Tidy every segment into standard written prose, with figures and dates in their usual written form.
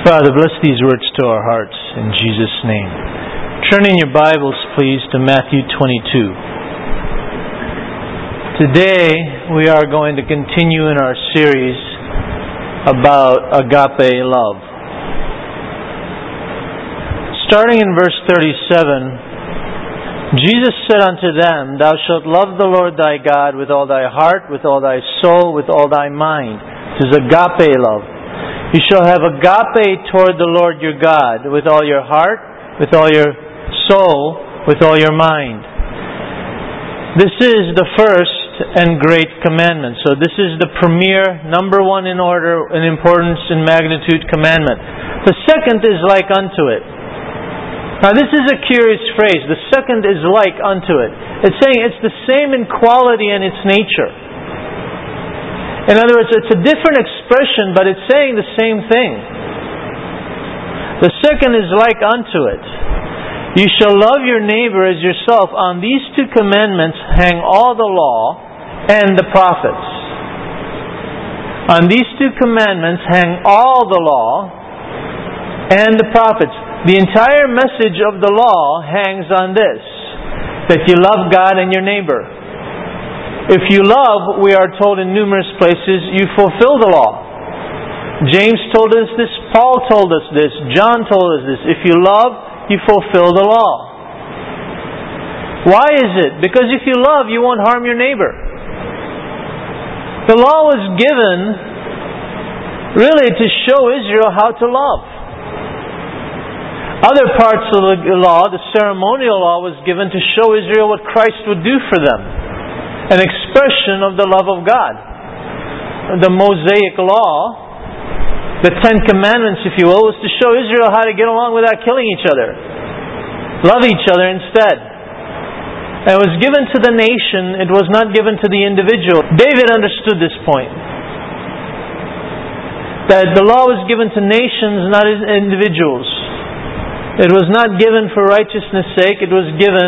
Father, bless these words to our hearts in Jesus' name. Turn in your Bibles, please, to Matthew 22. Today, we are going to continue in our series about agape love. Starting in verse 37, Jesus said unto them, Thou shalt love the Lord thy God with all thy heart, with all thy soul, with all thy mind. It is agape love. You shall have agape toward the Lord your God with all your heart, with all your soul, with all your mind. This is the first and great commandment. So this is the premier, number one in order, in importance, in magnitude commandment. The second is like unto it. Now this is a curious phrase. The second is like unto it. It's saying it's the same in quality and its nature. In other words, it's a different expression, but it's saying the same thing. The second is like unto it. You shall love your neighbor as yourself. On these two commandments hang all the law and the prophets. On these two commandments hang all the law and the prophets. The entire message of the law hangs on this, that you love God and your neighbor. If you love, we are told in numerous places, you fulfill the law. James told us this, Paul told us this, John told us this. If you love, you fulfill the law. Why is it? Because if you love, you won't harm your neighbor. The law was given really to show Israel how to love. Other parts of the law, the ceremonial law, was given to show Israel what Christ would do for them. An expression of the love of God. The Mosaic law, the Ten Commandments, if you will, was to show Israel how to get along without killing each other. Love each other instead. And it was given to the nation, it was not given to the individual. David understood this point. That the law was given to nations, not as individuals. It was not given for righteousness' sake, it was given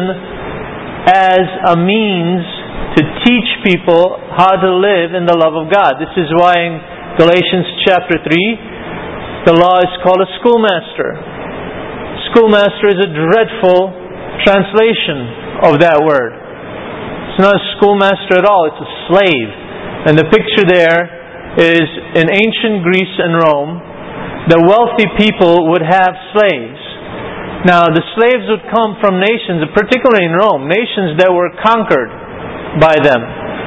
as a means to teach people how to live in the love of God. This is why in Galatians chapter 3, the law is called a schoolmaster. Schoolmaster is a dreadful translation of that word. It's not a schoolmaster at all, it's a slave. And the picture there is in ancient Greece and Rome, the wealthy people would have slaves. Now the slaves would come from nations, particularly in Rome, nations that were conquered by them.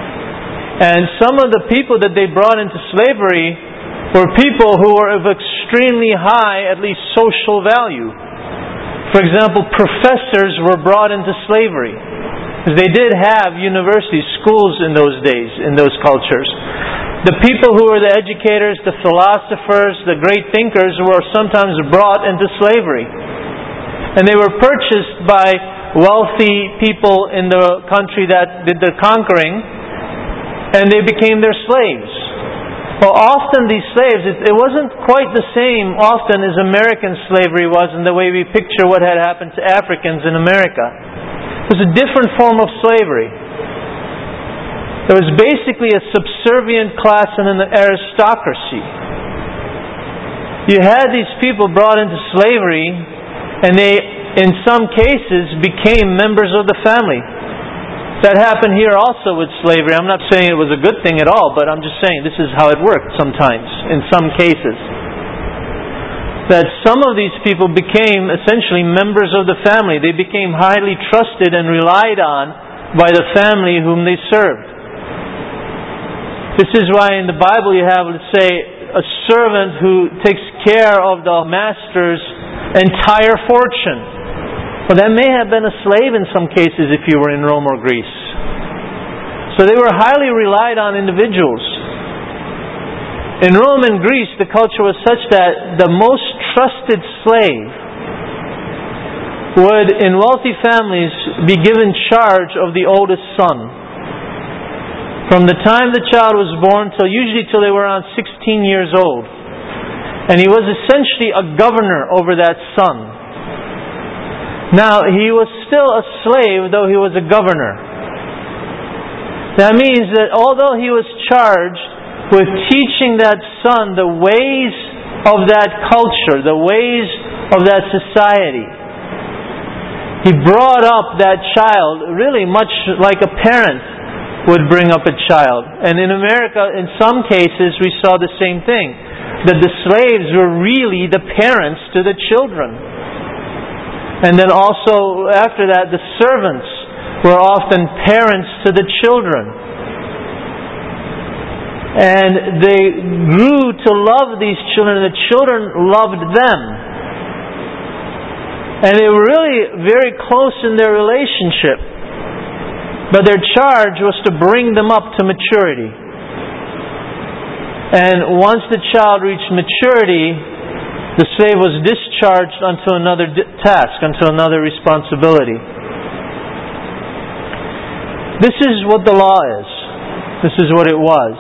And some of the people that they brought into slavery were people who were of extremely high, at least social value. For example, professors were brought into slavery. Because they did have universities, schools in those days, in those cultures. The people who were the educators, the philosophers, the great thinkers were sometimes brought into slavery. And they were purchased by wealthy people in the country that did the conquering, and they became their slaves. Well, often these slaves, it wasn't quite the same often as American slavery was in the way we picture what had happened to Africans in America. It was a different form of slavery. There was basically a subservient class and an aristocracy. You had these people brought into slavery, and they, in some cases, became members of the family. That happened here also with slavery. I'm not saying it was a good thing at all, but I'm just saying this is how it worked sometimes, in some cases. That some of these people became essentially members of the family. They became highly trusted and relied on by the family whom they served. This is why in the Bible you have, let's say, a servant who takes care of the master's entire fortune. Well, that may have been a slave in some cases if you were in Rome or Greece. So they were highly relied on individuals. In Rome and Greece, the culture was such that the most trusted slave would, in wealthy families, be given charge of the oldest son. From the time the child was born usually till they were around 16 years old. And he was essentially a governor over that son. Now, he was still a slave, though he was a governor. That means that although he was charged with teaching that son the ways of that culture, the ways of that society. He brought up that child really much like a parent would bring up a child. And in America, in some cases, we saw the same thing. That the slaves were really the parents to the children. And then also, after that, the servants were often parents to the children. And they grew to love these children, and the children loved them. And they were really very close in their relationship. But their charge was to bring them up to maturity. And once the child reached maturity, the slave was discharged unto another task, unto another responsibility. This is what the law is. This is what it was.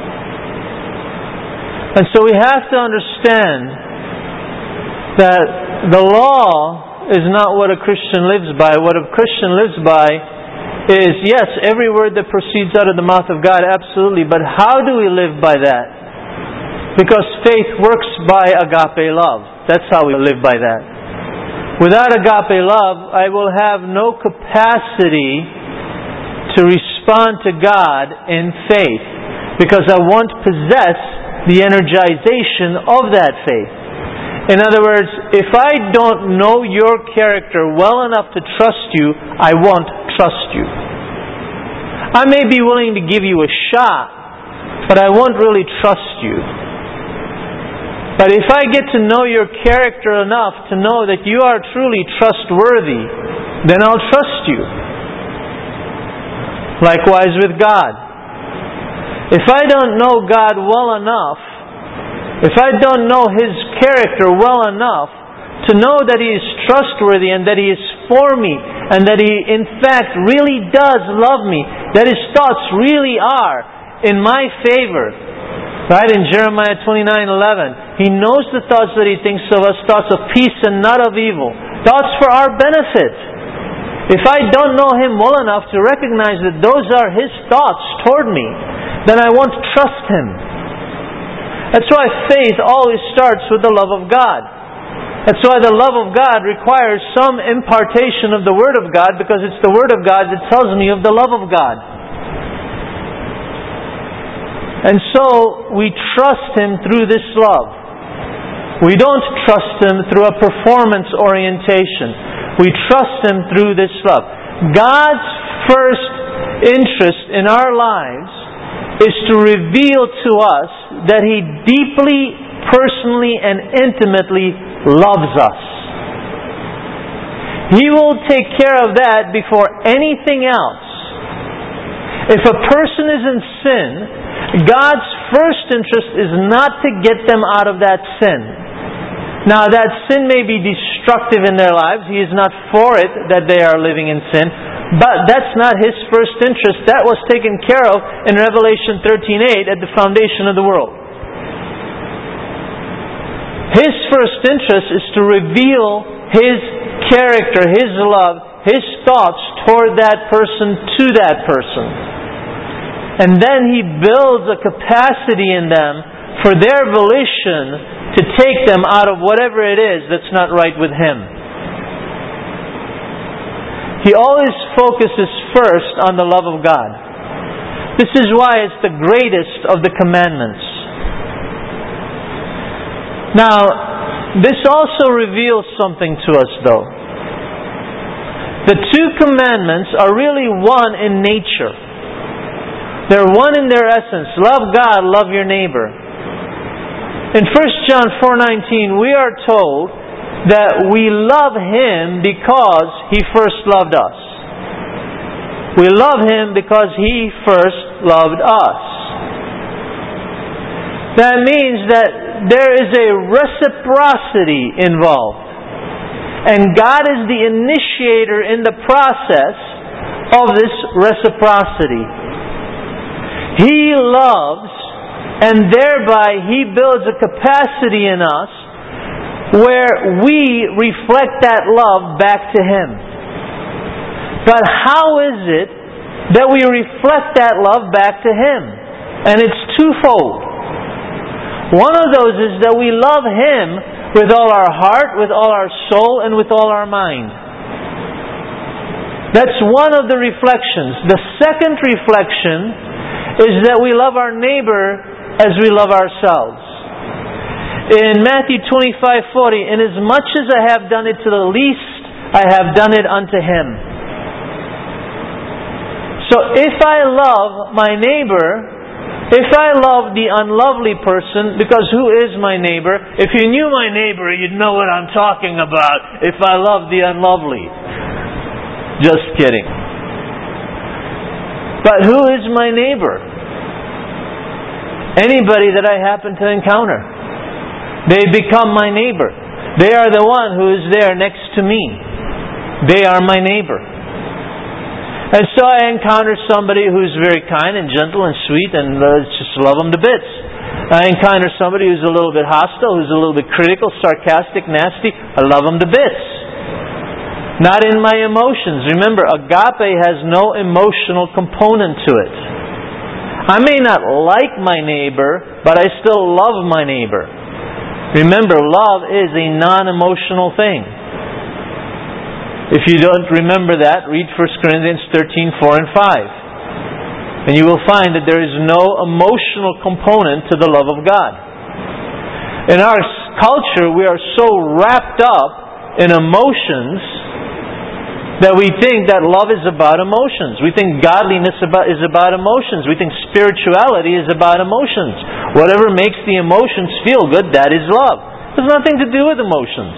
And so we have to understand that the law is not what a Christian lives by. What a Christian lives by is, yes, every word that proceeds out of the mouth of God, absolutely. But how do we live by that? Because faith works by agape love. That's how we live by that. Without agape love, I will have no capacity to respond to God in faith, because I won't possess the energization of that faith. In other words, if I don't know your character well enough to trust you, I won't trust you. I may be willing to give you a shot, but I won't really trust you. But if I get to know your character enough to know that you are truly trustworthy, then I'll trust you. Likewise with God. If I don't know God well enough, if I don't know His character well enough to know that He is trustworthy and that He is for me and that He in fact really does love me, that His thoughts really are in my favor, right? In Jeremiah 29:11, He knows the thoughts that He thinks of us, thoughts of peace and not of evil, thoughts for our benefit. If I don't know Him well enough to recognize that those are His thoughts toward me, then I won't trust Him. That's why faith always starts with the love of God. That's why the love of God requires some impartation of the Word of God, because it's the Word of God that tells me of the love of God. And so we trust Him through this love. We don't trust Him through a performance orientation. We trust Him through this love. God's first interest in our lives is to reveal to us that He deeply, personally, and intimately loves us. He will take care of that before anything else. If a person is in sin, God's first interest is not to get them out of that sin. Now, that sin may be destructive in their lives. He is not for it that they are living in sin. But that's not His first interest. That was taken care of in Revelation 13:8 at the foundation of the world. His first interest is to reveal His character, His love, His thoughts toward that person to that person. And then He builds a capacity in them for their volition to take them out of whatever it is that's not right with Him. He always focuses first on the love of God. This is why it's the greatest of the commandments. Now, this also reveals something to us though. The two commandments are really one in nature. They're one in their essence. Love God, love your neighbor. In 1 John 4:19, we are told that we love Him because He first loved us. We love Him because He first loved us. That means that there is a reciprocity involved. And God is the initiator in the process of this reciprocity. He loves, and thereby He builds a capacity in us where we reflect that love back to Him. But how is it that we reflect that love back to Him? And it's twofold. One of those is that we love Him with all our heart, with all our soul, and with all our mind. That's one of the reflections. The second reflection is that we love our neighbor as we love ourselves. In Matthew 25:40, inasmuch as I have done it to the least, I have done it unto him. So if I love my neighbor, if I love the unlovely person, because who is my neighbor? If you knew my neighbor, you'd know what I'm talking about. If I love the unlovely. Just kidding. But who is my neighbor? Anybody that I happen to encounter. They become my neighbor. They are the one who is there next to me. They are my neighbor. And so I encounter somebody who's very kind and gentle and sweet, and just love them to bits. I encounter somebody who's a little bit hostile, who's a little bit critical, sarcastic, nasty. I love them to bits. Not in my emotions. Remember, agape has no emotional component to it. I may not like my neighbor, but I still love my neighbor. Remember, love is a non-emotional thing. If you don't remember that, read 1 Corinthians 13:4 and 5. And you will find that there is no emotional component to the love of God. In our culture, we are so wrapped up in emotions that we think that love is about emotions. We think godliness is about emotions. We think spirituality is about emotions. Whatever makes the emotions feel good, that is love. It has nothing to do with emotions.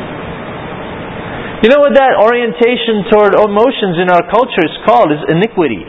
You know what that orientation toward emotions in our culture is called? Is iniquity.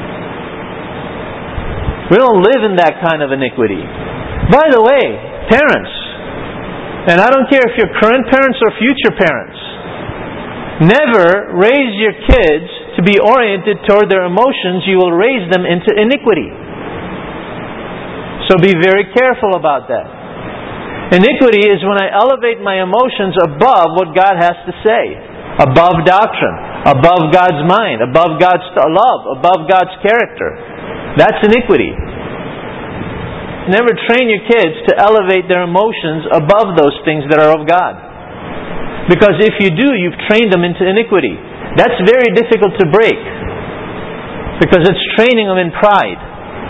We don't live in that kind of iniquity. By the way, parents, and I don't care if you're current parents or future parents, never raise your kids to be oriented toward their emotions. You will raise them into iniquity. So be very careful about that. Iniquity is when I elevate my emotions above what God has to say, above doctrine, above God's mind, above God's love, above God's character. That's iniquity. Never train your kids to elevate their emotions above those things that are of God. Because if you do, you've trained them into iniquity. That's very difficult to break. Because it's training them in pride.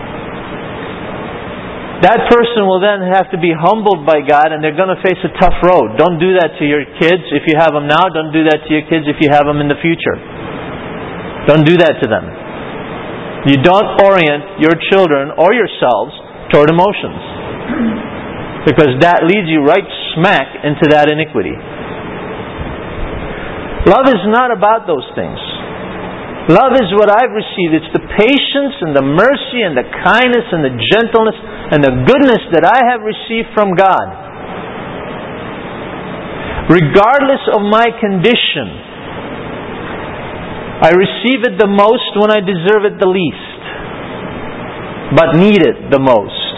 That person will then have to be humbled by God, and they're going to face a tough road. Don't do that to your kids if you have them now. Don't do that to your kids if you have them in the future. Don't do that to them. You don't orient your children or yourselves toward emotions. Because that leads you right smack into that iniquity. Love is not about those things. Love is what I've received. It's the patience and the mercy and the kindness and the gentleness and the goodness that I have received from God. Regardless of my condition, I receive it the most when I deserve it the least, but need it the most.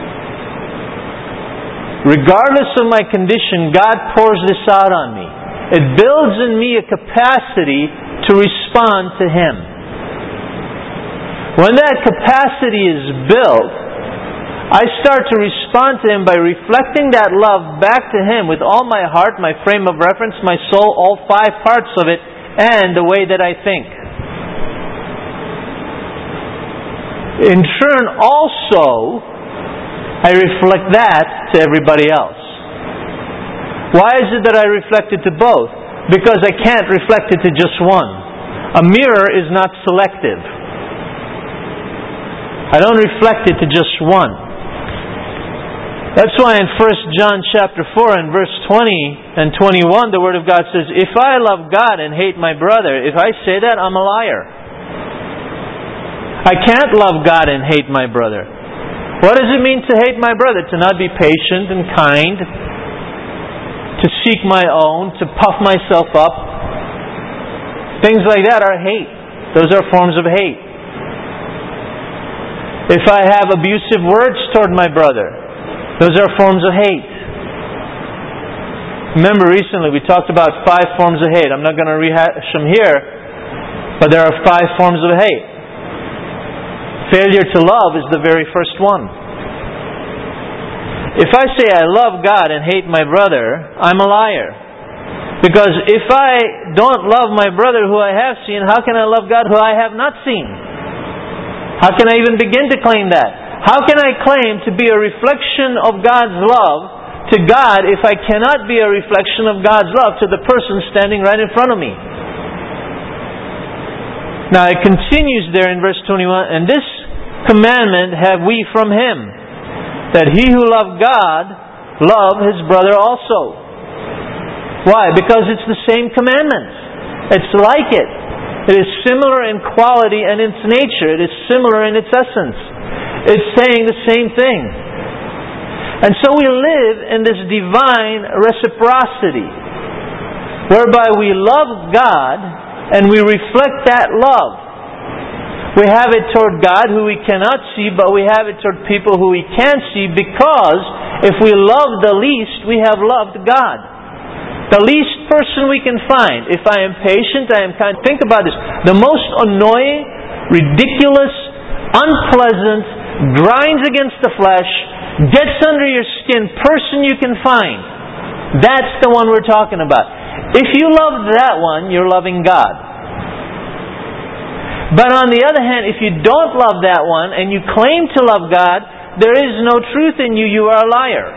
Regardless of my condition, God pours this out on me. It builds in me a capacity to respond to Him. When that capacity is built, I start to respond to Him by reflecting that love back to Him with all my heart, my frame of reference, my soul, all 5 parts of it, and the way that I think. In turn, also, I reflect that to everybody else. Why is it that I reflect it to both? Because I can't reflect it to just one. A mirror is not selective. I don't reflect it to just one. That's why in 1 John chapter 4 and verse 20 and 21 the Word of God says, if I love God and hate my brother, if I say that, I'm a liar. I can't love God and hate my brother. What does it mean to hate my brother? To not be patient and kind, to seek my own, to puff myself up. Things like that are hate. Those are forms of hate. If I have abusive words toward my brother, those are forms of hate. Remember recently we talked about 5 forms of hate. I'm not going to rehash them here, but there are 5 forms of hate. Failure to love is the very first one. If I say I love God and hate my brother, I'm a liar. Because if I don't love my brother who I have seen, how can I love God who I have not seen? How can I even begin to claim that? How can I claim to be a reflection of God's love to God if I cannot be a reflection of God's love to the person standing right in front of me? Now it continues there in verse 21, and this commandment have we from Him, that he who loved God, love his brother also. Why? Because it's the same commandment. It's like it. It is similar in quality and its nature. It is similar in its essence. It's saying the same thing. And so we live in this divine reciprocity, whereby we love God and we reflect that love. We have it toward God who we cannot see, but we have it toward people who we can see, because if we love the least, we have loved God. The least person we can find. If I am patient, I am kind. Think about this. The most annoying, ridiculous, unpleasant, grinds against the flesh, gets under your skin person you can find. That's the one we're talking about. If you love that one, you're loving God. But on the other hand, if you don't love that one and you claim to love God, there is no truth in you. You are a liar.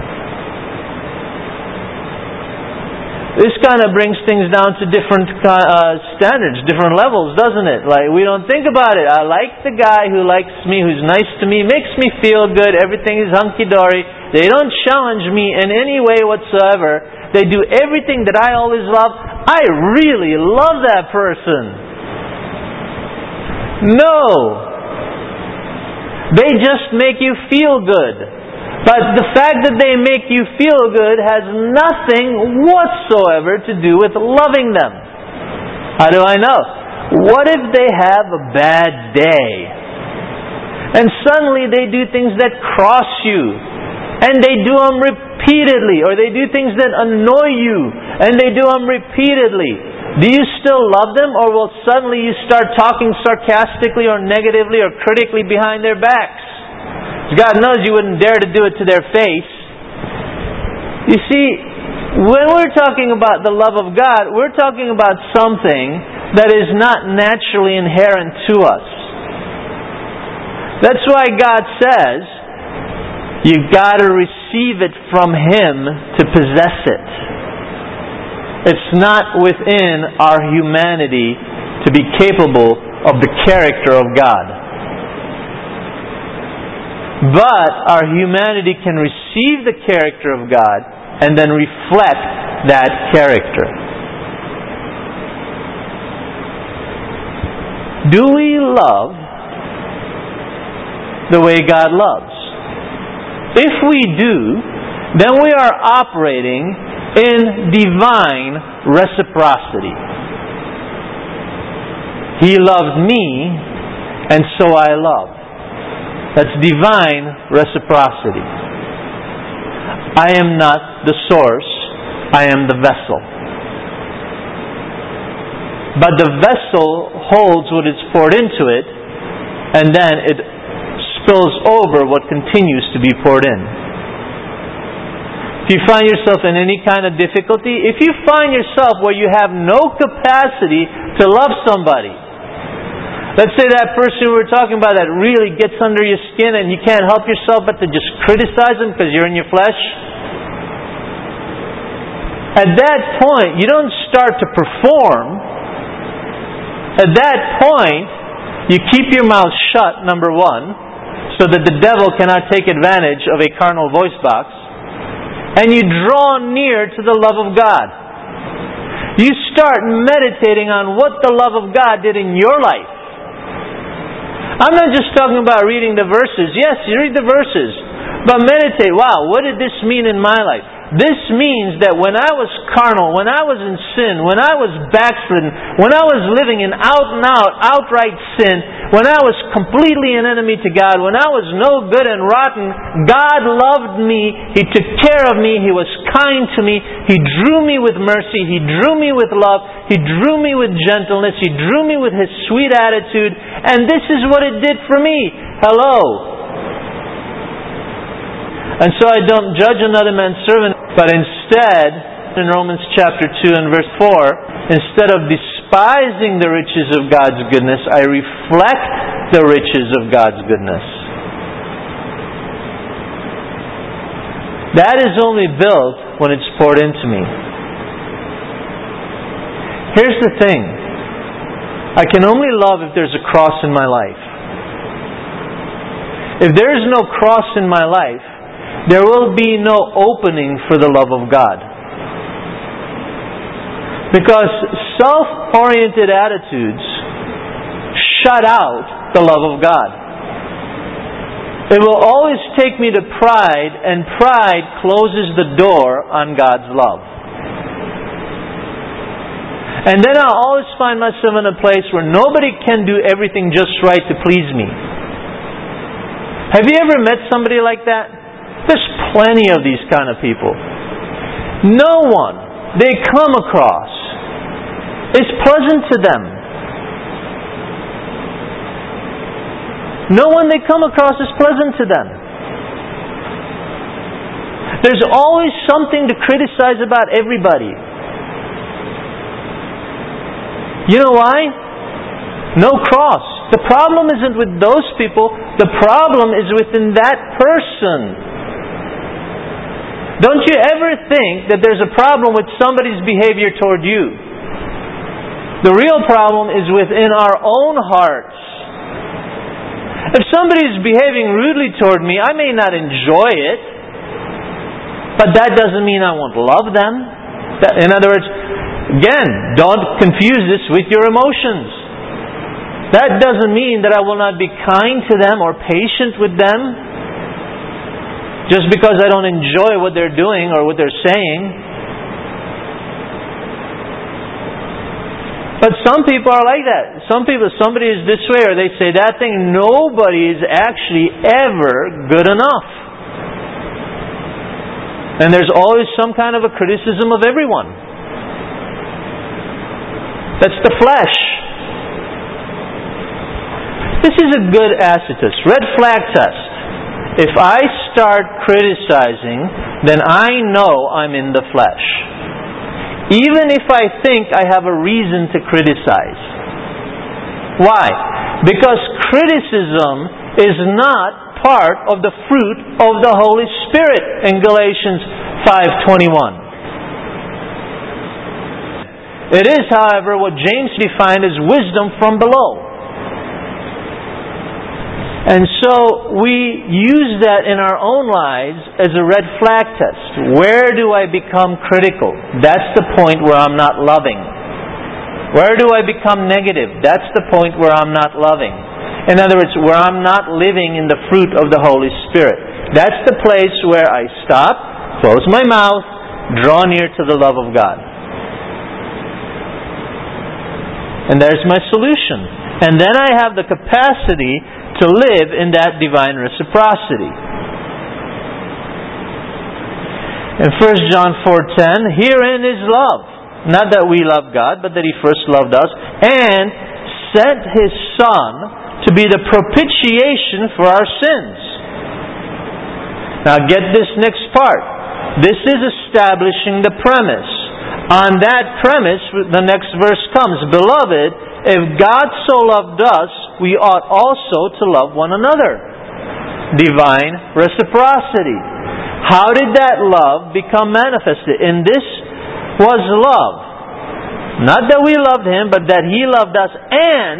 This kind of brings things down to different standards, different levels, doesn't it? Like, we don't think about it. I like the guy who likes me, who's nice to me, makes me feel good, everything is hunky-dory. They don't challenge me in any way whatsoever. They do everything that I always love. I really love that person. No. They just make you feel good. But the fact that they make you feel good has nothing whatsoever to do with loving them. How do I know? What if they have a bad day? And suddenly they do things that cross you. And they do them repeatedly. Or they do things that annoy you. And they do them repeatedly. Do you still love them, or will suddenly you start talking sarcastically or negatively or critically behind their backs? God knows you wouldn't dare to do it to their face. You see, when we're talking about the love of God, we're talking about something that is not naturally inherent to us. That's why God says, you've got to receive it from Him to possess it. It's not within our humanity to be capable of the character of God. But our humanity can receive the character of God and then reflect that character. Do we love the way God loves? If we do, then we are operating in divine reciprocity. He loved me, and so I love. That's divine reciprocity. I am not the source, I am the vessel. But the vessel holds what is poured into it, and then it spills over what continues to be poured in. If you find yourself in any kind of difficulty, if you find yourself where you have no capacity to love somebody, let's say that person we're talking about that really gets under your skin and you can't help yourself but to just criticize them because you're in your flesh. At that point, you don't start to perform. At that point, you keep your mouth shut, number one, so that the devil cannot take advantage of a carnal voice box. And you draw near to the love of God. You start meditating on what the love of God did in your life. I'm not just talking about reading the verses. Yes, you read the verses. But meditate. Wow, what did this mean in my life? This means that when I was carnal, when I was in sin, when I was backslidden, when I was living in outright sin, when I was completely an enemy to God, when I was no good and rotten, God loved me. He took care of me. He was kind to me. He drew me with mercy. He drew me with love. He drew me with gentleness. He drew me with His sweet attitude. And this is what it did for me. Hello. And so I don't judge another man's servant, but instead, in Romans chapter 2 and verse 4, instead of despising the riches of God's goodness, I reflect the riches of God's goodness. That is only built when it's poured into me. Here's the thing. I can only love if there's a cross in my life. If there is no cross in my life, there will be no opening for the love of God. Because self-oriented attitudes shut out the love of God. It will always take me to pride, and pride closes the door on God's love. And then I'll always find myself in a place where nobody can do everything just right to please me. Have you ever met somebody like that? There's plenty of these kind of people. No one they come across is pleasant to them. No one they come across is pleasant to them. There's always something to criticize about everybody. You know why? No cross. The problem isn't with those people. The problem is within that person. Don't you ever think that there's a problem with somebody's behavior toward you. The real problem is within our own hearts. If somebody is behaving rudely toward me, I may not enjoy it, but that doesn't mean I won't love them. In other words, again, don't confuse this with your emotions. That doesn't mean that I will not be kind to them or patient with them just because I don't enjoy what they're doing or what they're saying. But some people are like that. Some people, somebody is this way or they say that thing. Nobody is actually ever good enough. And there's always some kind of a criticism of everyone. That's the flesh. This is a good acid test. Red flag test. If I start criticizing, then I know I'm in the flesh. Even if I think I have a reason to criticize. Why? Because criticism is not part of the fruit of the Holy Spirit in Galatians 5:21. It is, however, what James defined as wisdom from below. And so we use that in our own lives as a red flag test. Where do I become critical? That's the point where I'm not loving. Where do I become negative? That's the point where I'm not loving. In other words, where I'm not living in the fruit of the Holy Spirit. That's the place where I stop, close my mouth, draw near to the love of God. And there's my solution. And then I have the capacity to live in that divine reciprocity. In 1 John 4:10, herein is love. Not that we love God, but that He first loved us and sent His Son to be the propitiation for our sins. Now get this next part. This is establishing the premise. On that premise, the next verse comes. Beloved, if God so loved us, we ought also to love one another. Divine reciprocity. How did that love become manifested? And this was love. Not that we loved Him, but that He loved us and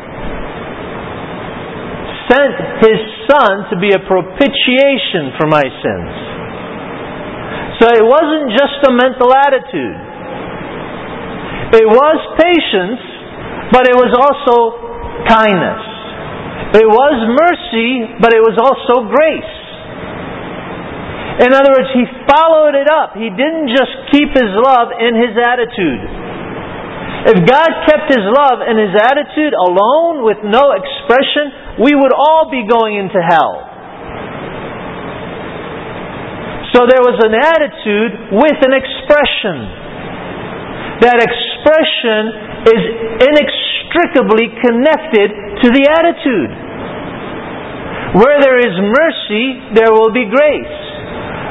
sent His Son to be a propitiation for my sins. So it wasn't just a mental attitude. It was patience, but it was also kindness. It was mercy, but it was also grace. In other words, He followed it up. He didn't just keep His love in His attitude. If God kept His love in His attitude alone with no expression, we would all be going into hell. So there was an attitude with an expression. That expression is inextricably connected to the attitude. Where there is mercy, there will be grace.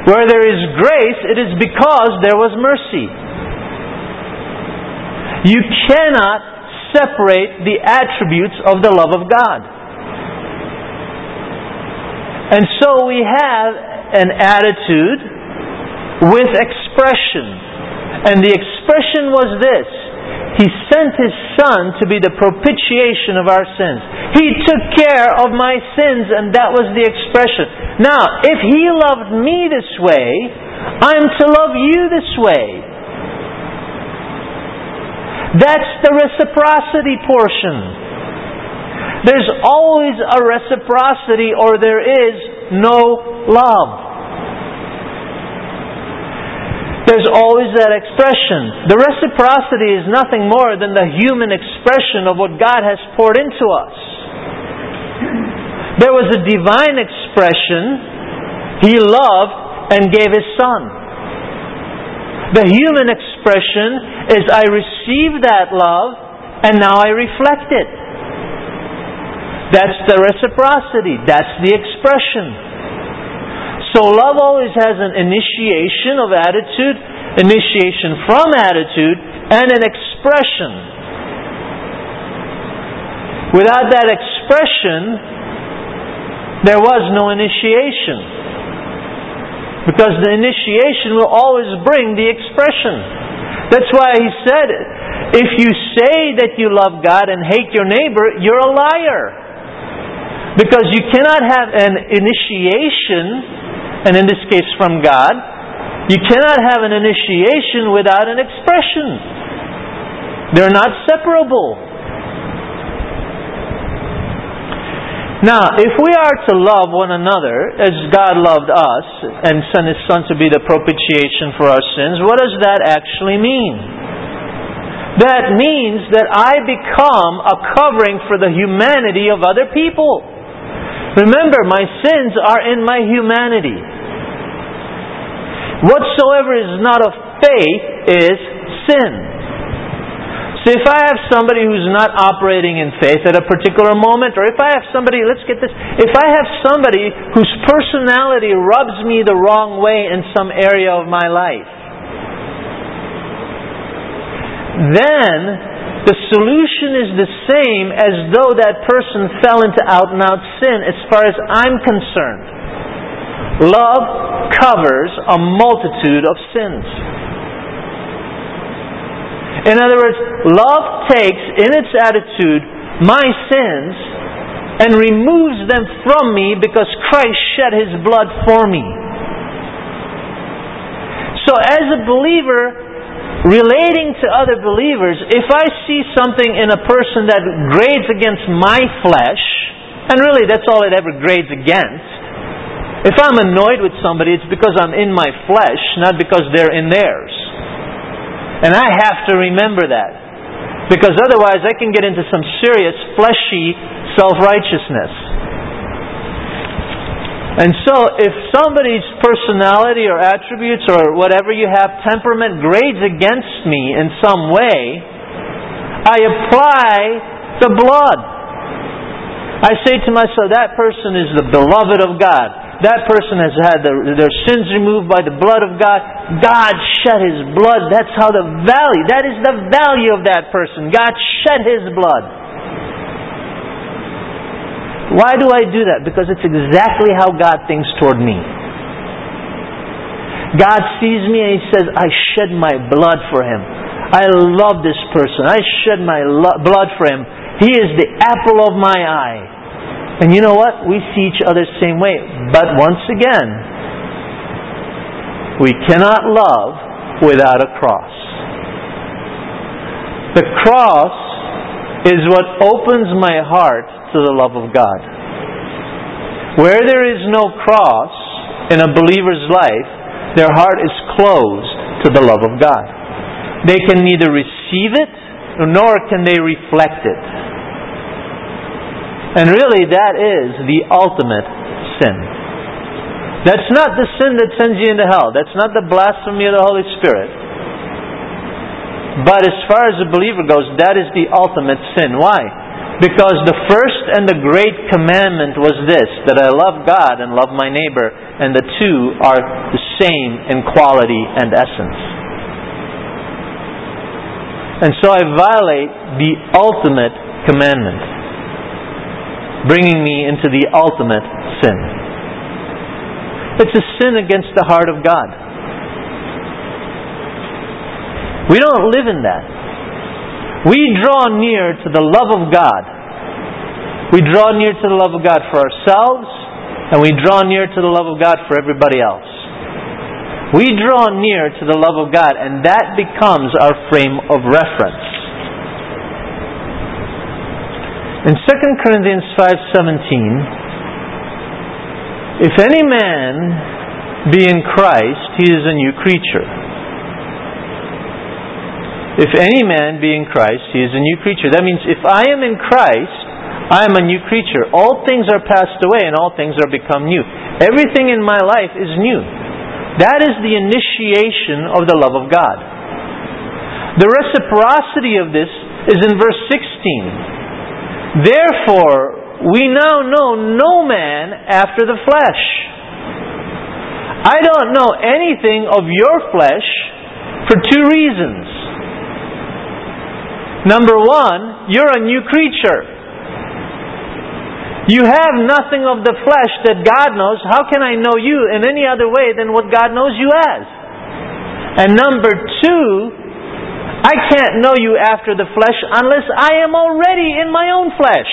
Where there is grace, it is because there was mercy. You cannot separate the attributes of the love of God. And so we have an attitude with expression. And the expression was this: He sent His Son to be the propitiation of our sins. He took care of my sins, and that was the expression. Now, if He loved me this way, I'm to love you this way. That's the reciprocity portion. There's always a reciprocity, or there is no love. There's always that expression. The reciprocity is nothing more than the human expression of what God has poured into us. There was a divine expression. He loved and gave His Son. The human expression is I receive that love and now I reflect it. That's the reciprocity. That's the expression. So love always has an initiation of attitude, initiation from attitude, and an expression. Without that expression, there was no initiation. Because the initiation will always bring the expression. That's why He said, if you say that you love God and hate your neighbor, you're a liar. Because you cannot have an initiation, and in this case from God, you cannot have an initiation without an expression. They're not separable. Now, if we are to love one another as God loved us and sent His Son to be the propitiation for our sins, what does that actually mean? That means that I become a covering for the humanity of other people. Remember, my sins are in my humanity. Whatsoever is not of faith is sin. So if I have somebody who's not operating in faith at a particular moment, or if I have somebody, let's get this, if I have somebody whose personality rubs me the wrong way in some area of my life, then the solution is the same as though that person fell into out and out sin as far as I'm concerned. Love covers a multitude of sins. In other words, love takes in its attitude my sins and removes them from me because Christ shed His blood for me. So as a believer, relating to other believers, if I see something in a person that grades against my flesh, and really that's all it ever grades against, if I'm annoyed with somebody, it's because I'm in my flesh, not because they're in theirs. And I have to remember that. Because otherwise I can get into some serious fleshy self-righteousness. And so if somebody's personality or attributes or whatever you have, temperament, grades against me in some way, I apply the blood. I say to myself, that person is the beloved of God. That person has had their sins removed by the blood of God. God shed His blood. That's how that is the value of that person. God shed His blood. Why do I do that? Because it's exactly how God thinks toward me. God sees me and He says, I shed my blood for him. I love this person. I shed my blood for him. He is the apple of my eye. And you know what? We see each other the same way. But once again, we cannot love without a cross. The cross is what opens my heart to the love of God. Where there is no cross in a believer's life, their heart is closed to the love of God. They can neither receive it, nor can they reflect it. And really, that is the ultimate sin. That's not the sin that sends you into hell. That's not the blasphemy of the Holy Spirit. But as far as the believer goes, that is the ultimate sin. Why? Because the first and the great commandment was this, that I love God and love my neighbor, and the two are the same in quality and essence. And so I violate the ultimate commandment, bringing me into the ultimate sin. It's a sin against the heart of God. We don't live in that. We draw near to the love of God. We draw near to the love of God for ourselves, and we draw near to the love of God for everybody else. We draw near to the love of God, and that becomes our frame of reference. In 2 Corinthians 5:17, if any man be in Christ, he is a new creature. If any man be in Christ, he is a new creature. That means if I am in Christ, I am a new creature. All things are passed away and all things are become new. Everything in my life is new. That is the initiation of the love of God. The reciprocity of this is in verse 16. Therefore, we now know no man after the flesh. I don't know anything of your flesh for two reasons. Number one, you're a new creature. You have nothing of the flesh that God knows. How can I know you in any other way than what God knows you as? And number two, I can't know you after the flesh unless I am already in my own flesh.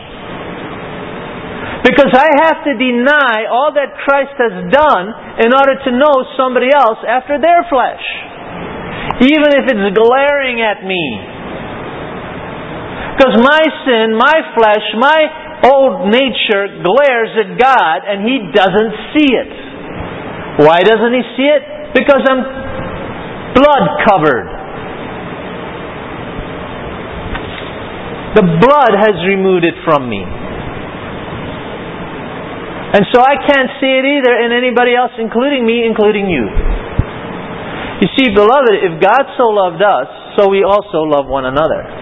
Because I have to deny all that Christ has done in order to know somebody else after their flesh. Even if it's glaring at me. Because my sin, my flesh, my old nature glares at God and He doesn't see it. Why doesn't He see it? Because I'm blood covered. The blood has removed it from me. And so I can't see it either in anybody else, including me, including you. You see, beloved, if God so loved us, so we also love one another.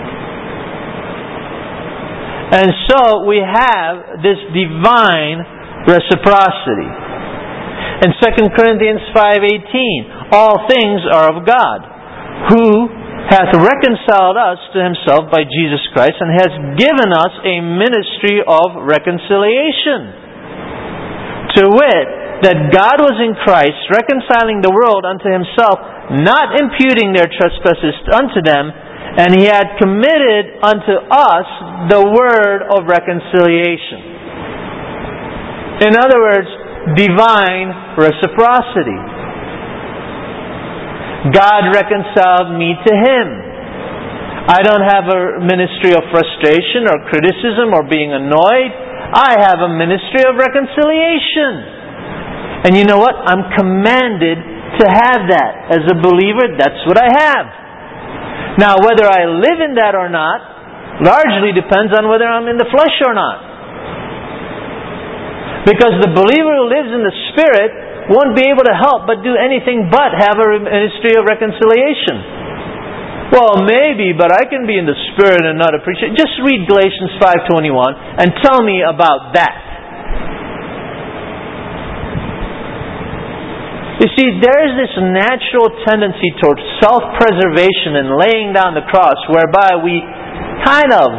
And so we have this divine reciprocity. In 2 Corinthians 5:18, all things are of God, who hath reconciled us to Himself by Jesus Christ, and has given us a ministry of reconciliation. To wit, that God was in Christ, reconciling the world unto Himself, not imputing their trespasses unto them, and He had committed unto us the word of reconciliation. In other words, divine reciprocity. God reconciled me to Him. I don't have a ministry of frustration or criticism or being annoyed. I have a ministry of reconciliation. And you know what? I'm commanded to have that. As a believer, that's what I have. Now, whether I live in that or not largely depends on whether I'm in the flesh or not. Because the believer who lives in the Spirit won't be able to help but do anything but have a ministry of reconciliation. Well, maybe, but I can be in the Spirit and not appreciate. Just read Galatians 5:21 and tell me about that. You see, there is this natural tendency towards self-preservation and laying down the cross, whereby we kind of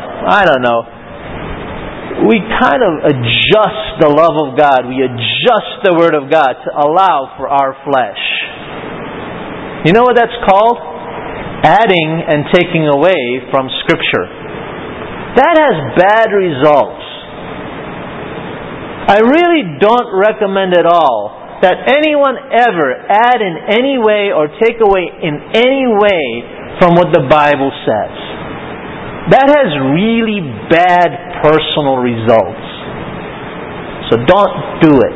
adjust the love of God. We adjust the Word of God to allow for our flesh. You know what that's called? Adding and taking away from Scripture. That has bad results. I really don't recommend at all that anyone ever add in any way or take away in any way from what the Bible says. That has really bad personal results. So don't do it.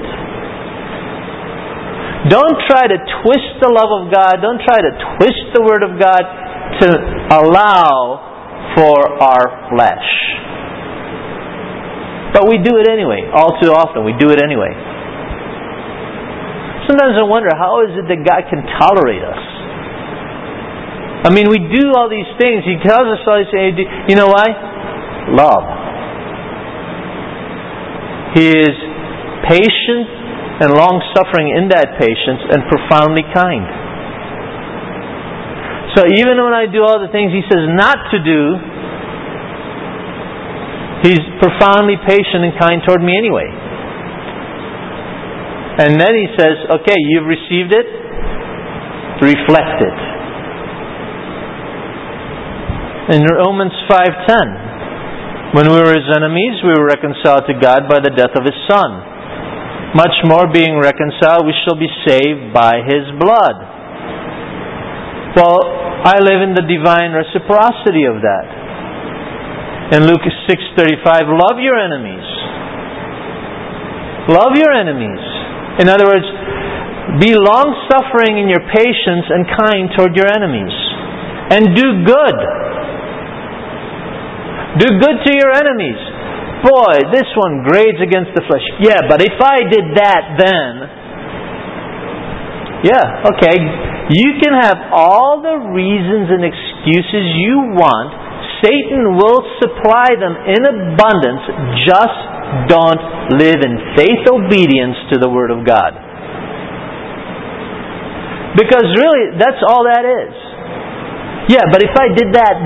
Don't try to twist the love of God. Don't try to twist the Word of God to allow for our flesh. But we do it anyway. All too often we do it anyway. Sometimes I wonder, how is it that God can tolerate us? I mean, we do all these things. He tells us all these things. You know why? Love. He is patient and long-suffering in that patience, and profoundly kind. So even when I do all the things He says not to do, He's profoundly patient and kind toward me anyway. And then He says, okay, you've received it, reflect it. In Romans 5:10, when we were His enemies, we were reconciled to God by the death of His Son. Much more, being reconciled, we shall be saved by His blood. Well, I live in the divine reciprocity of that. In Luke 6:35, love your enemies. Love your enemies. In other words, be long-suffering in your patience and kind toward your enemies. And do good. Do good to your enemies. Boy, this one grades against the flesh. Yeah, but if I did that then... Yeah, okay. You can have all the reasons and excuses you want. Satan will supply them in abundance. Just don't live in faith obedience to the Word of God. Because really, that's all that is. Yeah, but if I did that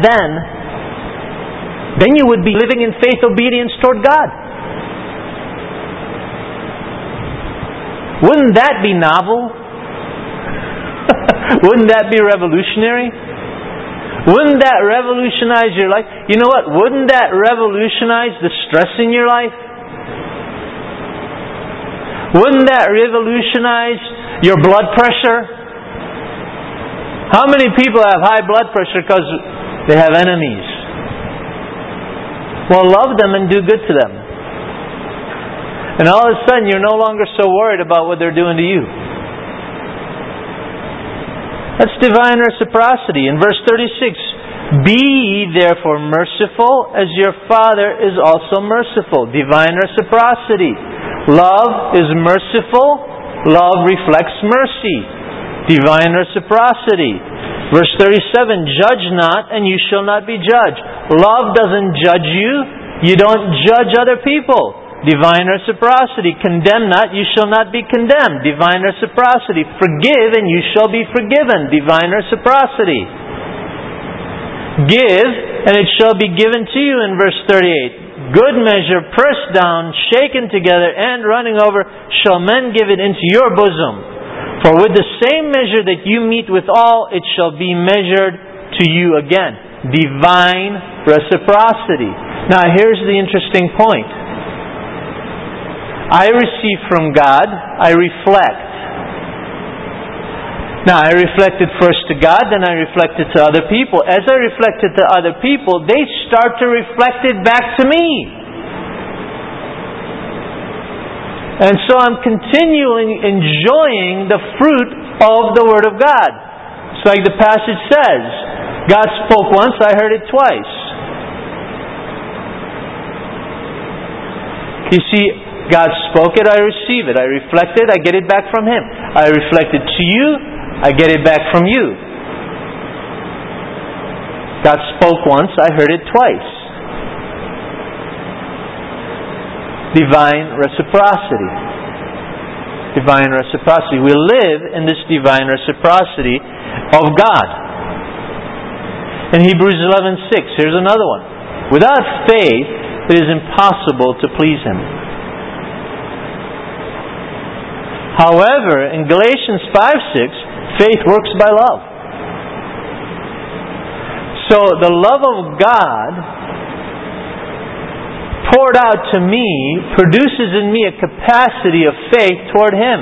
then you would be living in faith obedience toward God. Wouldn't that be novel? Wouldn't that be revolutionary? Wouldn't that revolutionize your life? You know what? Wouldn't that revolutionize the stress in your life? Wouldn't that revolutionize your blood pressure? How many people have high blood pressure because they have enemies? Well, love them and do good to them. And all of a sudden, you're no longer so worried about what they're doing to you. That's divine reciprocity. In verse 36, be ye therefore merciful as your Father is also merciful. Divine reciprocity. Love is merciful. Love reflects mercy. Divine reciprocity. Verse 37, judge not and you shall not be judged. Love doesn't judge you. You don't judge other people. Divine reciprocity. Condemn not, you shall not be condemned. Divine reciprocity. Forgive and you shall be forgiven. Divine reciprocity. Give and it shall be given to you in verse 38. Good measure, pressed down, shaken together, and running over, shall men give it into your bosom. For with the same measure that you meet withal, it shall be measured to you again. Divine reciprocity. Now here's the interesting point. I receive from God, I reflect. Now I reflected first to God, then I reflected to other people. As I reflected to other people, they start to reflect it back to me. And so I'm continually enjoying the fruit of the Word of God. It's like the passage says, God spoke once, I heard it twice. You see, God spoke it, I receive it. I reflect it, I get it back from Him. I reflect it to you, I get it back from you. God spoke once, I heard it twice. Divine reciprocity. Divine reciprocity. We live in this divine reciprocity of God. In Hebrews 11:6, here's another one. Without faith, it is impossible to please Him. However, in Galatians 5:6, faith works by love. So the love of God poured out to me produces in me a capacity of faith toward Him.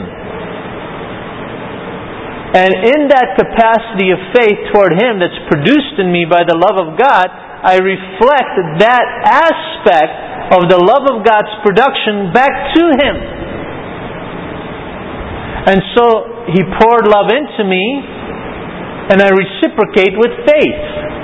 And in that capacity of faith toward Him that's produced in me by the love of God, I reflect that aspect of the love of God's production back to Him. And so He poured love into me, and I reciprocate with faith.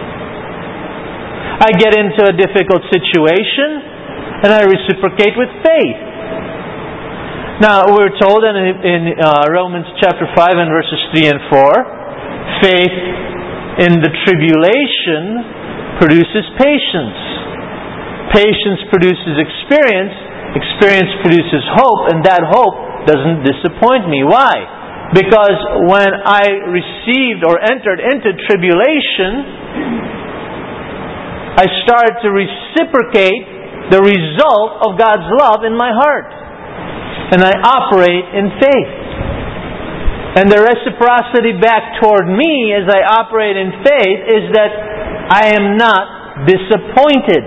I get into a difficult situation, and I reciprocate with faith. Now, we're told in Romans chapter 5 and verses 3 and 4, faith in the tribulation produces patience. Patience produces experience. Experience produces hope, and that hope doesn't disappoint me. Why? Because when I received or entered into tribulation, I started to reciprocate the result of God's love in my heart. And I operate in faith. And the reciprocity back toward me as I operate in faith is that I am not disappointed.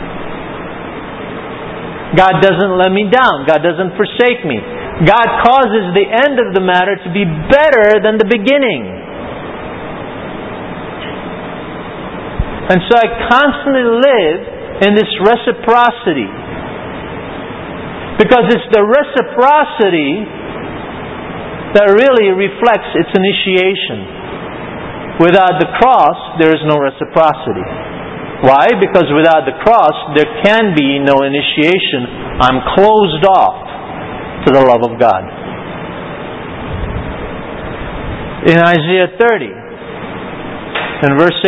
God doesn't let me down. God doesn't forsake me. God causes the end of the matter to be better than the beginning. And so I constantly live in this reciprocity. Because it's the reciprocity that really reflects its initiation. Without the cross, there is no reciprocity. Why? Because without the cross, there can be no initiation. I'm closed off to the love of God. In Isaiah 30, in verse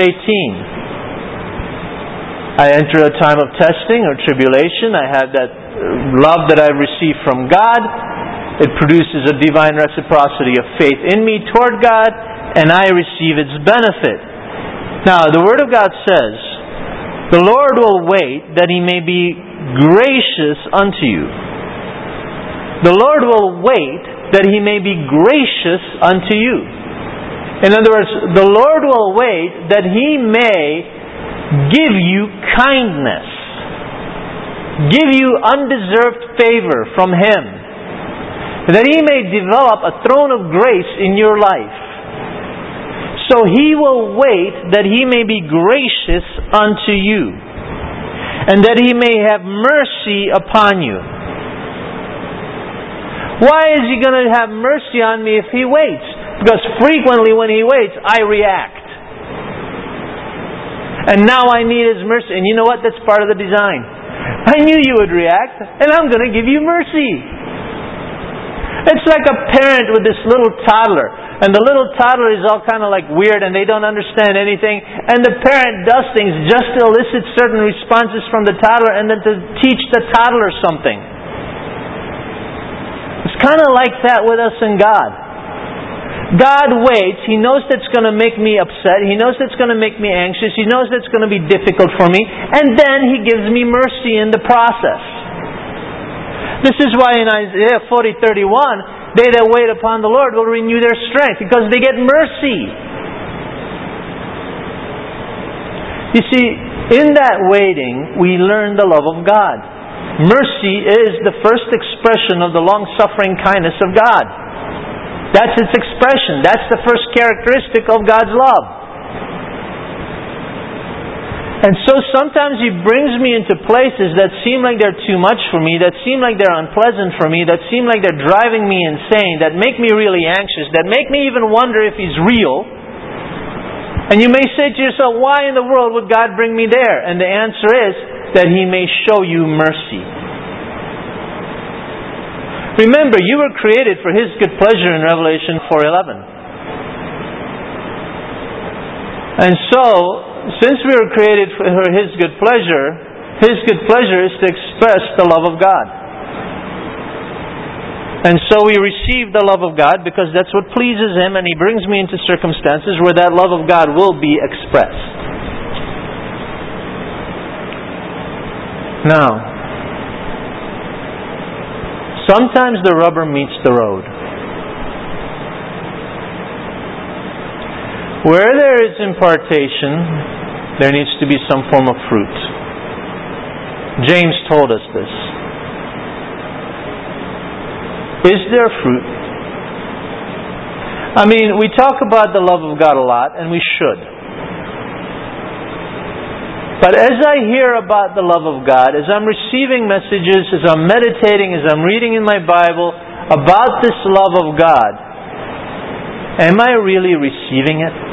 18, I enter a time of testing or tribulation. I have that love that I've received from God. It produces a divine reciprocity of faith in me toward God, and I receive its benefit. Now, the Word of God says, the Lord will wait that He may be gracious unto you. The Lord will wait that He may be gracious unto you. In other words, the Lord will wait that He may give you kindness, give you undeserved favor from Him, that He may develop a throne of grace in your life. So He will wait that He may be gracious unto you, and that He may have mercy upon you. Why is He going to have mercy on me if He waits? Because frequently when He waits, I react. And now I need His mercy. And you know what? That's part of the design. I knew you would react, and I'm going to give you mercy. It's like a parent with this little toddler. And the little toddler is all kind of like weird and they don't understand anything. And the parent does things just to elicit certain responses from the toddler and then to teach the toddler something. It's kind of like that with us and God. God waits. He knows that's going to make me upset. He knows that's going to make me anxious. He knows that's going to be difficult for me. And then He gives me mercy in the process. This is why in Isaiah 40:31, they that wait upon the Lord will renew their strength, because they get mercy. You see, in that waiting, we learn the love of God. Mercy is the first expression of the long-suffering kindness of God. That's its expression. That's the first characteristic of God's love. And so sometimes He brings me into places that seem like they're too much for me, that seem like they're unpleasant for me, that seem like they're driving me insane, that make me really anxious, that make me even wonder if He's real. And you may say to yourself, why in the world would God bring me there? And the answer is that He may show you mercy. Remember, you were created for His good pleasure in Revelation 4:11. And so, since we were created for His good pleasure is to express the love of God. And so we receive the love of God because that's what pleases Him, and He brings me into circumstances where that love of God will be expressed. Now, sometimes the rubber meets the road. Where there is impartation, there needs to be some form of fruit. James told us this. Is there fruit? I mean, we talk about the love of God a lot, and we should. But as I hear about the love of God, as I'm receiving messages, as I'm meditating, as I'm reading in my Bible about this love of God, am I really receiving it?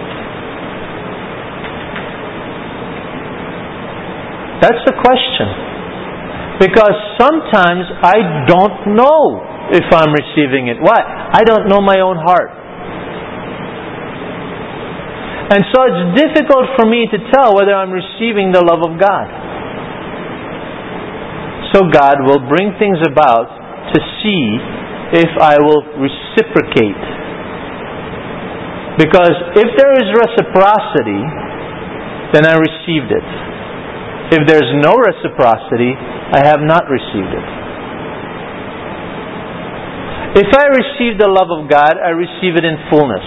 That's the question. Because sometimes I don't know if I'm receiving it. Why? I don't know my own heart. And so it's difficult for me to tell whether I'm receiving the love of God. So God will bring things about to see if I will reciprocate. Because if there is reciprocity, then I received it. If there's no reciprocity, I have not received it. If I receive the love of God, I receive it in fullness.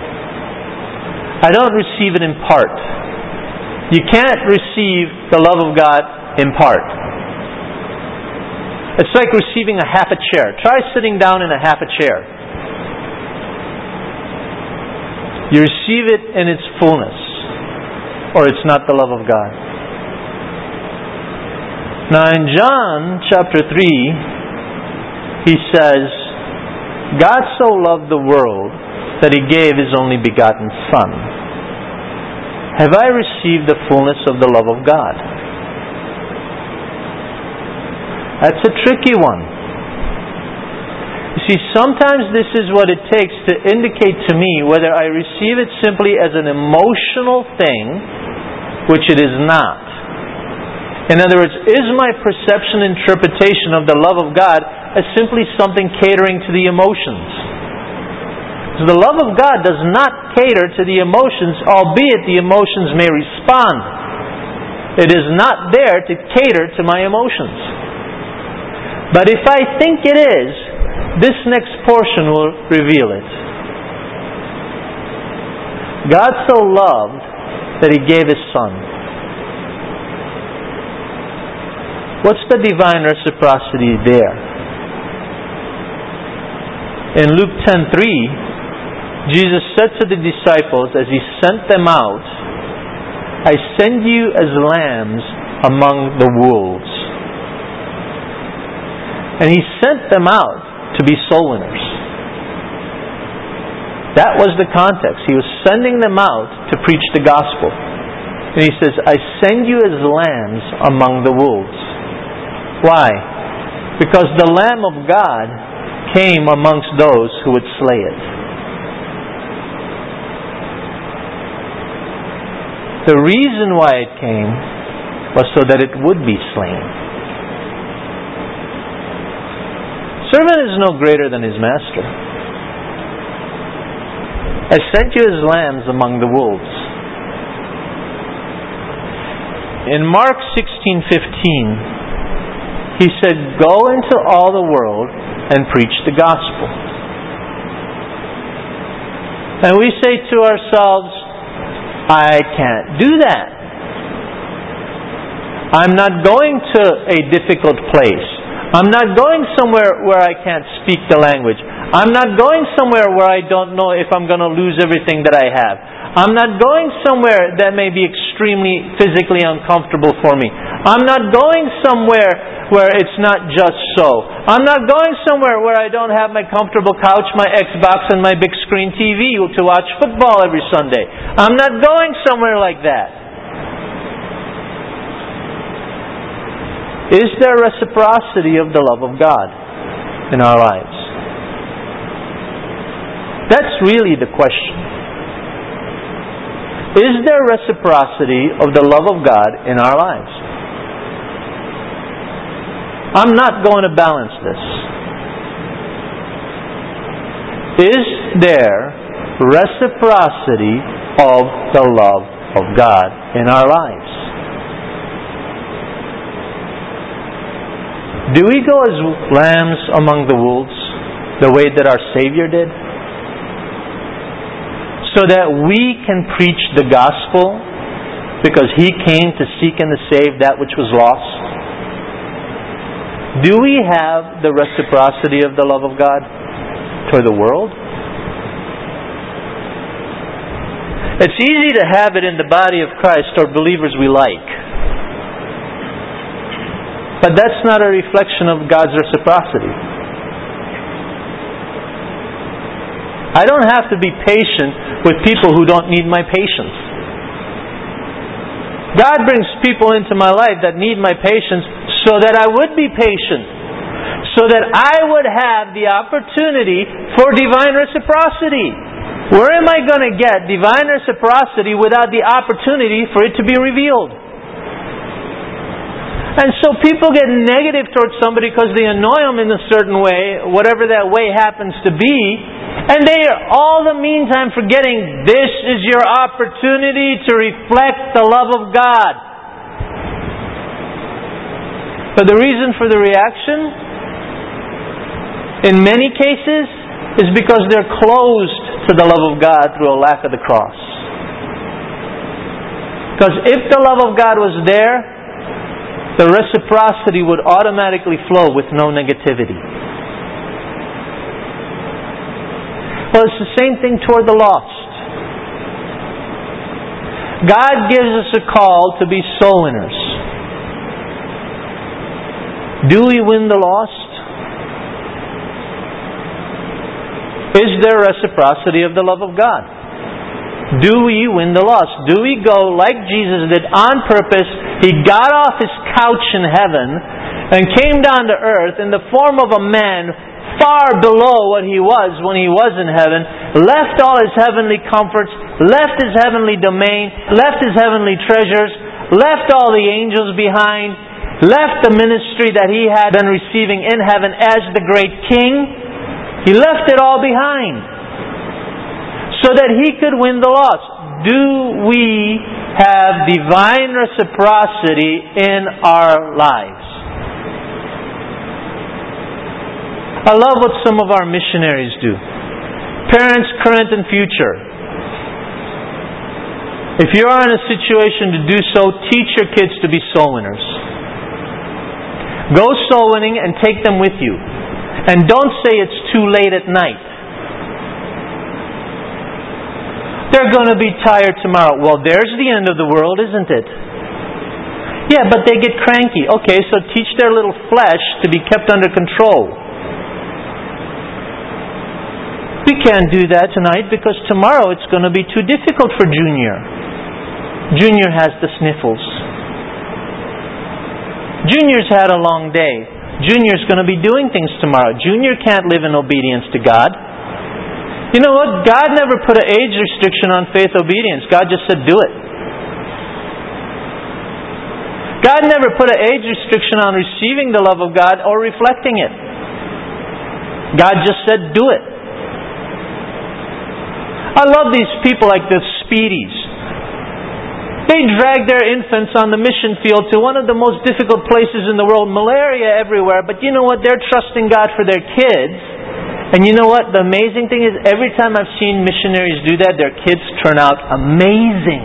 I don't receive it in part. You can't receive the love of God in part. It's like receiving a half a chair. Try sitting down in a half a chair. You receive it in its fullness, or it's not the love of God. Now in John chapter 3, he says, God so loved the world that He gave His only begotten Son. Have I received the fullness of the love of God? That's a tricky one. You see, sometimes this is what it takes to indicate to me whether I receive it simply as an emotional thing, which it is not. In other words, is my perception and interpretation of the love of God as simply something catering to the emotions? The love of God does not cater to the emotions, albeit the emotions may respond. It is not there to cater to my emotions. But if I think it is, this next portion will reveal it. God so loved that He gave His Son. What's the divine reciprocity there? In Luke 10:3, Jesus said to the disciples as He sent them out, I send you as lambs among the wolves. And He sent them out to be soul winners. That was the context. He was sending them out to preach the gospel. And He says, I send you as lambs among the wolves. Why? Because the Lamb of God came amongst those who would slay it. The reason why it came was so that it would be slain. Servant is no greater than his master. I sent you as lambs among the wolves. In Mark 16:15, He said, go into all the world and preach the gospel. And we say to ourselves, I can't do that. I'm not going to a difficult place. I'm not going somewhere where I can't speak the language. I'm not going somewhere where I don't know if I'm going to lose everything that I have. I'm not going somewhere that may be extremely physically uncomfortable for me. I'm not going somewhere where it's not just so. I'm not going somewhere where I don't have my comfortable couch, my Xbox, and my big screen TV to watch football every Sunday. I'm not going somewhere like that. Is there reciprocity of the love of God in our lives? That's really the question. Is there reciprocity of the love of God in our lives? I'm not going to balance this. Is there reciprocity of the love of God in our lives? Do we go as lambs among the wolves the way that our Savior did? So that we can preach the gospel because He came to seek and to save that which was lost? Do we have the reciprocity of the love of God toward the world? It's easy to have it in the body of Christ toward believers we like. But that's not a reflection of God's reciprocity. I don't have to be patient with people who don't need my patience. God brings people into my life that need my patience so that I would be patient. So that I would have the opportunity for divine reciprocity. Where am I going to get divine reciprocity without the opportunity for it to be revealed? And so people get negative towards somebody because they annoy them in a certain way, whatever that way happens to be. And they are all the meantime forgetting this is your opportunity to reflect the love of God. But the reason for the reaction, in many cases, is because they're closed to the love of God through a lack of the cross. Because if the love of God was there, the reciprocity would automatically flow with no negativity. Well, it's the same thing toward the lost. God gives us a call to be soul winners. Do we win the lost? Is there reciprocity of the love of God? Do we win the lost? Do we go like Jesus did on purpose? He got off His couch in heaven and came down to earth in the form of a man far below what He was when He was in heaven, left all His heavenly comforts, left His heavenly domain, left His heavenly treasures, left all the angels behind, left the ministry that He had been receiving in heaven as the great King. He left it all behind so that He could win the lost. Do we have divine reciprocity in our lives? I love what some of our missionaries do. Parents, current and future. If you are in a situation to do so, teach your kids to be soul winners. Go soul winning and take them with you. And don't say it's too late at night. They're going to be tired tomorrow. Well, there's the end of the world, isn't it? Yeah, but they get cranky. Okay, so teach their little flesh to be kept under control. We can't do that tonight because tomorrow it's going to be too difficult for Junior. Junior has the sniffles. Junior's had a long day. Junior's going to be doing things tomorrow. Junior can't live in obedience to God. You know what? God never put an age restriction on faith obedience. God just said, do it. God never put an age restriction on receiving the love of God or reflecting it. God just said, do it. I love these people like the Speedies. They drag their infants on the mission field to one of the most difficult places in the world, malaria everywhere, but you know what? They're trusting God for their kids. And you know what? The amazing thing is, every time I've seen missionaries do that, their kids turn out amazing.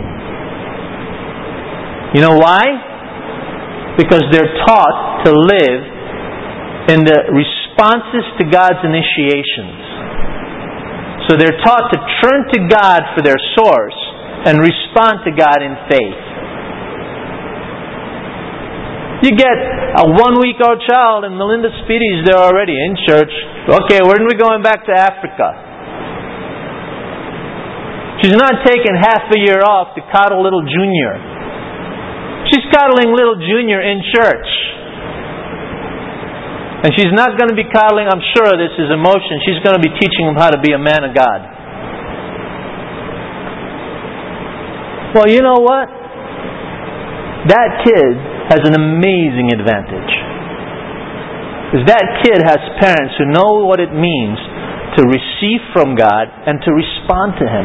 You know why? Because they're taught to live in the responses to God's initiations. So they're taught to turn to God for their source and respond to God in faith. You get a 1-week-old child, and Melinda Speedy's there already in church. Okay, when are we going back to Africa? She's not taking half a year off to coddle little Junior. She's coddling little Junior in church. And she's not going to be coddling, I'm sure of this, his emotion. She's going to be teaching him how to be a man of God. Well, you know what? That kid has an amazing advantage. Because that kid has parents who know what it means to receive from God and to respond to Him.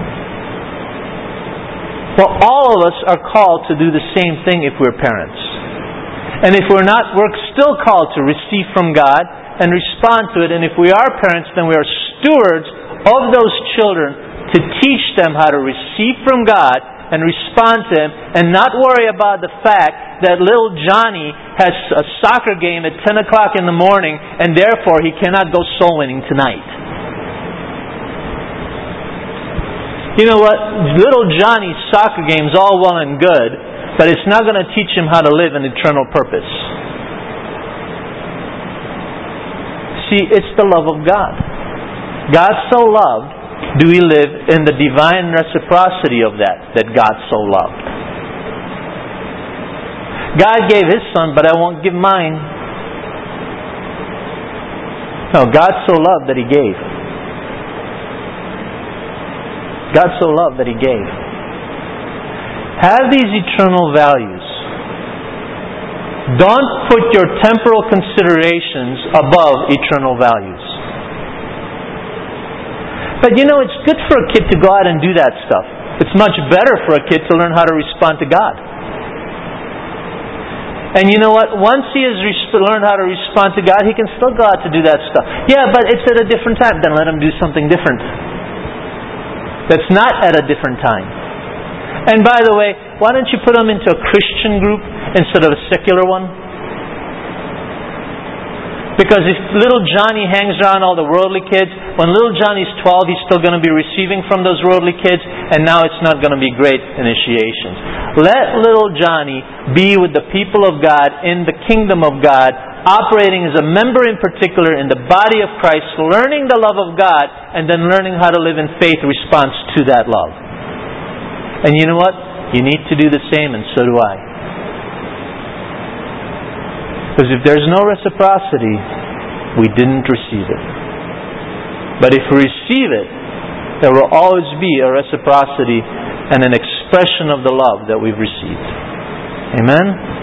Well, all of us are called to do the same thing if we're parents. And if we're not, we're still called to receive from God and respond to it. And if we are parents, then we are stewards of those children to teach them how to receive from God and respond to Him, and not worry about the fact that little Johnny has a soccer game at 10 o'clock in the morning and therefore he cannot go soul winning tonight. You know what? Little Johnny's soccer game is all well and good, but it's not going to teach him how to live an eternal purpose. See, it's the love of God. God so loved. Do we live in the divine reciprocity of that God so loved? God gave His Son, but I won't give mine. No, God so loved that He gave. God so loved that He gave. Have these eternal values. Don't put your temporal considerations above eternal values. But it's good for a kid to go out and do that stuff. It's much better for a kid to learn how to respond to God. And you know what? Once he has learned how to respond to God, he can still go out to do that stuff. Yeah, but it's at a different time. Then let him do something different. That's not at a different time. And by the way, why don't you put him into a Christian group instead of a secular one? Because if little Johnny hangs around all the worldly kids, when little Johnny's 12, he's still going to be receiving from those worldly kids, and now it's not going to be great initiations. Let little Johnny be with the people of God in the kingdom of God, operating as a member in particular in the body of Christ, learning the love of God, and then learning how to live in faith response to that love. And you know what? You need to do the same, and so do I. Because if there's no reciprocity, we didn't receive it. But if we receive it, there will always be a reciprocity and an expression of the love that we've received. Amen?